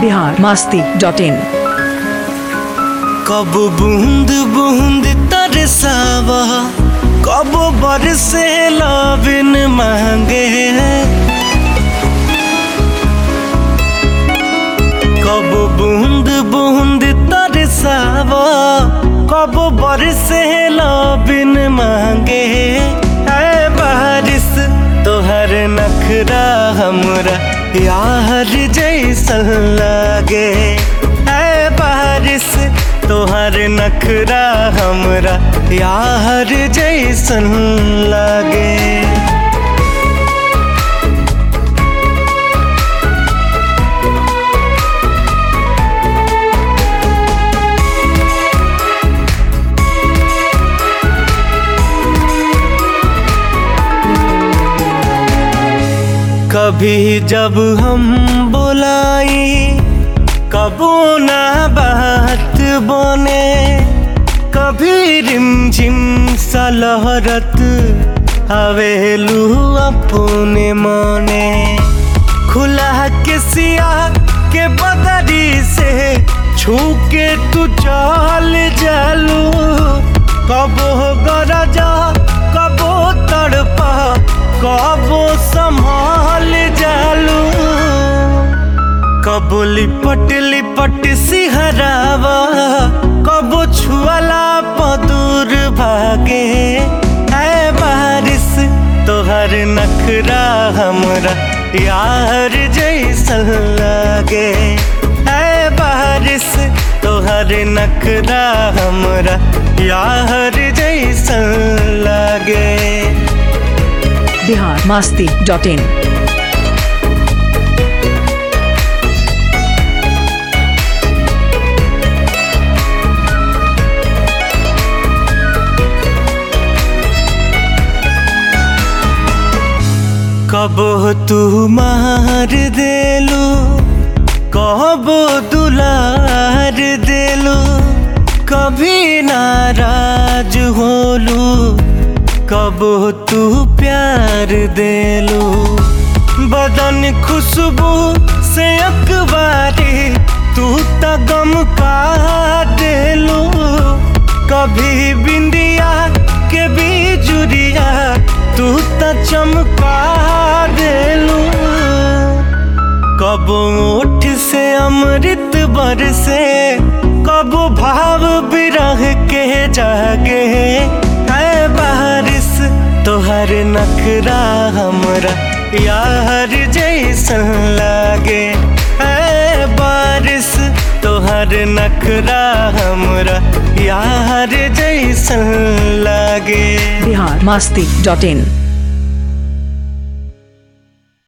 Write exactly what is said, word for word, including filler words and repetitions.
Bihar Masti dot इन। कब बूंद बूंद तरसावा, कब बरसे बिन मांगे। कब बूंद बूंद तरसावा, कब बरसे बिन मांगे। ऐ बारिश तोहर नखरा हमरा यार जैसन लागे। ऐ बारिश तोहर नखरा हमरा यार जैसन लागे। कभी जब हम बुलाई कबो ना बात बने। कभी रिमझिम सा लहरत आवेलू अपने मने। खुला के सिया के बदरी से छू के तू चल जालू। कबो गरजा कबो तड़पा कबो संभाल जालू। कबो लिपट लिपट सिहरावा, कबो छुअला पदूर भागे। ऐ बारिश तोहर नखरा हमरा यार जैसन लागे। ऐ बारिश तोहर नखरा हमरा यार जैसन लागे। Bihar Masti dot in. कबो तू मार देलू, कबो दुलार देलू। कभी नाराज होलू, कबो तू प्यार देलू। बदन खुशबू से अखबारी तू त गम का देलू। कभी बिंदिया के बिजुरिया तू त चमका देलू। कबो ओठ से अमृत बरसे, कबो भाव बिरह के जागे। ऐ बारिश तोहर नखरा हमरा यार जैसन लागे। ऐ बारिश तोहर नखरा हमरा यार जैसन लागे। बिहार मस्ती डॉट इन।